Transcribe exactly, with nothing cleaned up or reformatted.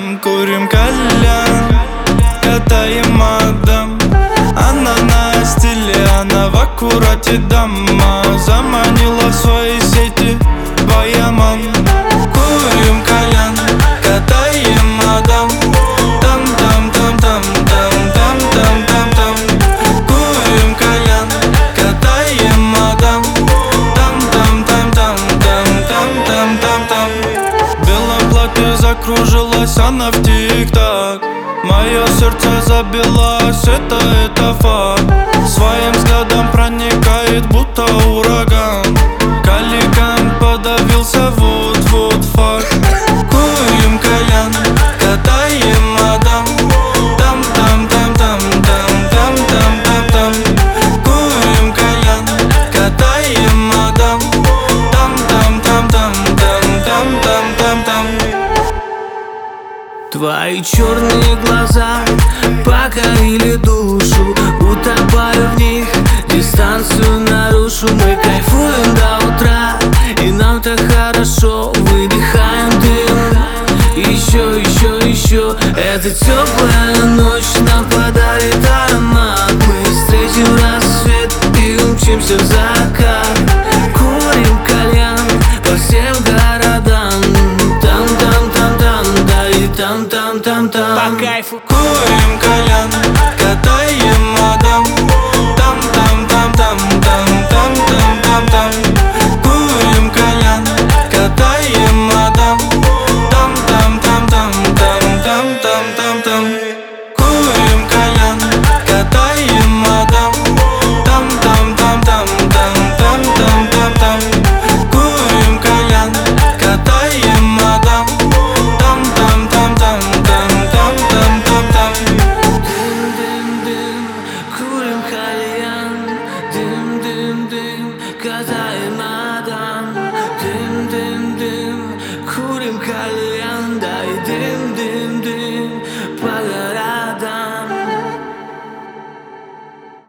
мадам, курим кальян, катаем мадам. Она на стиле, она в аккурате дама. Заманила в свои сети баяман. Курим кальян, катаем мадам. Там-там-там-там-там-там-там-там-там. Курим кальян, катаем мадам. Там-там-там-там-там-там-там-там. В белом платье закружилась она в тик-так. Мое сердце забилось, это, это факт. Своим взглядом проникает, будто ураган. Каликан подавился, вот, вот факт. Курим кальян, катаем мадам. Там-там-там-там-там-там-там-там. Курим кальян, катаем мадам. Там-там-там-там-там-там-там-там. Твои черные глаза покорили душу, утопаю в них, дистанцию нарушу. Мы кайфуем до утра, и нам так хорошо. Выдыхаем дым, еще, еще, еще. Это теплое